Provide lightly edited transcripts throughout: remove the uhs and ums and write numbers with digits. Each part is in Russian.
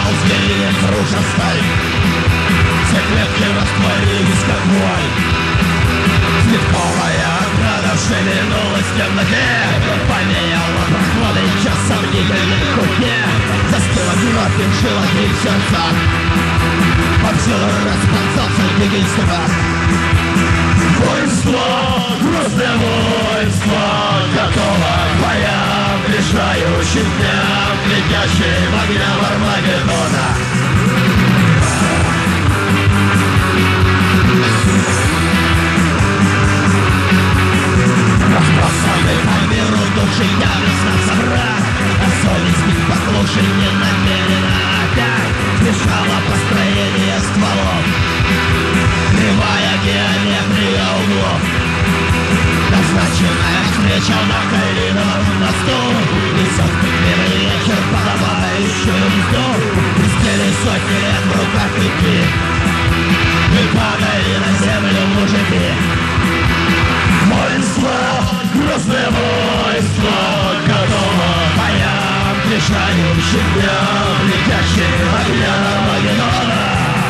взгляни, рушат сталь. Все клетки растворились, как вуаль. Цветковая ограда шевельнулась в темноте, поменяла проходы час сомнительной кухне. Застыла кровь и жила три сердца. Повсюду расползался дикий страх. Воинство, грозное воинство, готово к боям, решающим дням, летящим огням Армагеддона. Разбросанный по миру души яростно враг, а совесть ведь послушай не намерена опять смешала построение стволов. Кривая геометрия углов. Назначенная встреча на Калиновом мосту несет к миру вечер, подобающую мзду. Пустили сотни лет в руках реки и падали на землю мужики. Воинство, грозное воинство, готово к боям, решающим дням, летящим огням Армагеддона.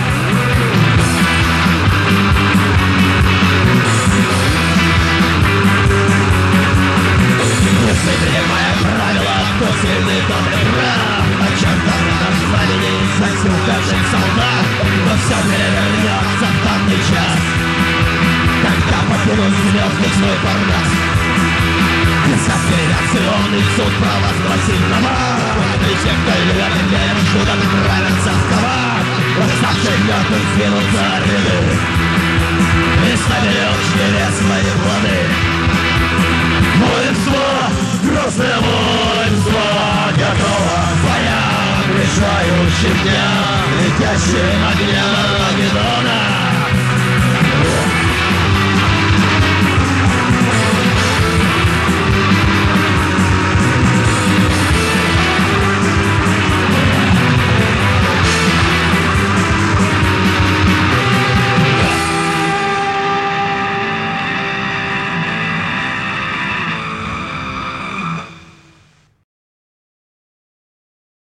Неприемое правило, кто сильный, тот и прав. Очертания на знамени засел каждый солдат, но все перевернется в данный час, когда покинут звездных свой парнас. Конспирационный суд провозгласит права, и те, кто верен верен чудом, нравится в кровать. Восставший мертвых двинутся ряды и соберет члене свои плоды. Воинство, грозное воинство, готово к боям, решающим дням, летящим огням Армагеддона.